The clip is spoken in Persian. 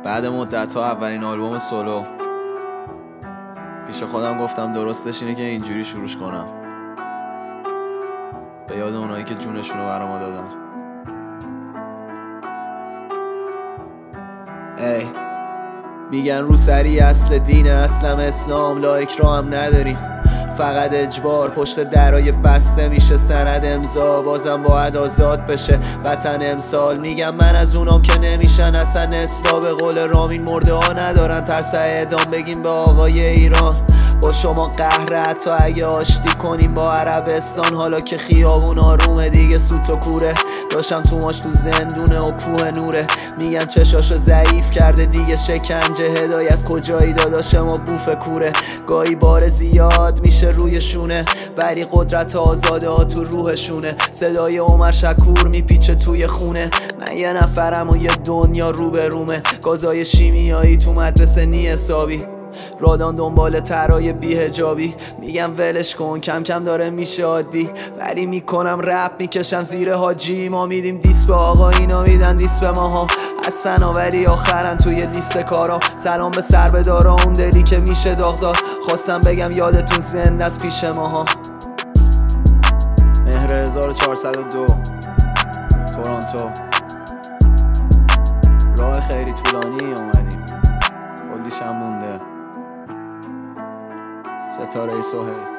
بعد مدت‌ها اولین آلبوم سولو. پیش خودم گفتم درستش اینه که اینجوری شروعش کنم، به یاد اونایی که جونشونو برا ما دادن. ای میگن روسری اصل دینه، اصلم اسلام، لا اکراه نداریم، فقط اجبار. پشت درای بسته میشه سند امضا، بازم باید آزاد بشه وطن امسال. میگم من از اونام که نمیشن اصلا اصلاح، به قول رامین مرده ها ندارن ترس اعدام. بگیم به آقای ایران با شما قهره، حتی اگه آشتی کنیم با عربستان. حالا که خیابون آرومه دیگه سوت و کوره، داشتم تو ماش تو زندونه و کوه نوره. میگن چشاشو ضعیف کرده دیگه شکنجه، هدایت کجایی داداش ما بوف کوره. گاهی بار زیاد میشه روی شونه، ولی قدرت آزاده ها تو روحشونه. صدای عمر شکور میپیچه توی خونه، من یه نفرم و یه دنیا رو به رومه. گازای شیمیایی تو مدرسه نی حسابی، رادان دنبال ترای بی‌حجابی. میگم ولش کن کم کم داره میشه عادی، ولی میکنم رپ میکشم زیر حاجی. ما میدیم دیس به آقا، اینا میدن دیس به ماها. هستن ولی آخرن توی لیست کارا. سلام به سربدارا اون دلی که میشه داغدار، خواستم بگم یادتون زنده از پیش ماها. مهر 1402 تورنتو. راه خیلی طولانی اومدیم، کلیش هم مونده. ستاره سهیل.